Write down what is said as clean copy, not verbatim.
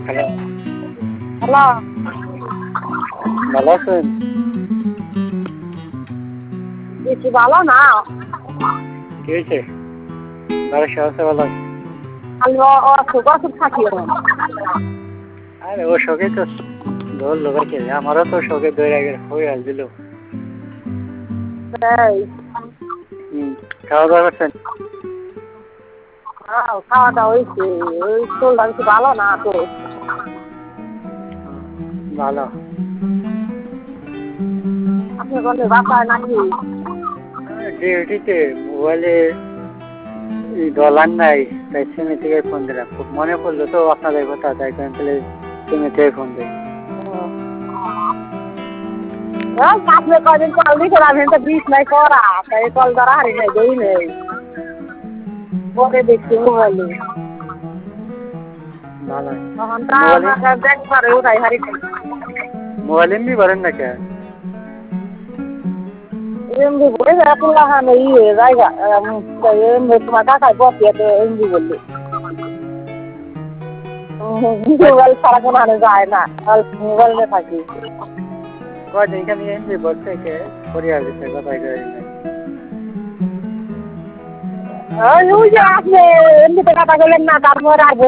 Hello, hello. ভালো আছেন? বেশি ভালো না। কি হয়েছে? বাড়ির সবাই আছে ভালো আছে? খালি অসুখ অসুখ থাকি এখন। আরে ও শোকে তো ধরলো ভাইকে, আমারও তো শোকে ধরে হয়ে আসছিল। এই খাওয়া দাওয়া করছেন? খাওয়া দাওয়া হয়েছে। ওই শরীরটা বেশি ভালো না তো। ভালো। আপনি বললে বাসায় নাকি? ডিউটিতে মোবাইলে ডলার নাই, তাই সিমে থেকে ফোন দিলাম। খুব মনে পড়লো তো আপনাদের কথা, তাই তাহলে সিমে থেকে ফোন দিই। আপনি কদিন কল দিতে আমি তো বিষ নাই করা, তাই কল ধরা হারি নাই দেই নেই। পরে দেখছি মোবাইলে। ভালো। তখন তা আমাকে দেখবার ওটাই হারি নাই। মোবাইল এমনি পারেন না কে? এমনি বলে রাখলাম ইয়ে জায়গা এমনি তোমার কাকায় বসিয়ে তো এমনি বললি মোবাইল ছাড়া কোনো আনে যায় না, মোবাইল নিয়ে থাকি। কয়দিন এখানে এমনি বসে কে পরিবার দিচ্ছে কথা কই নাই। ওই যে আপনি এমনিতে কথা বললেন না, তারপর আর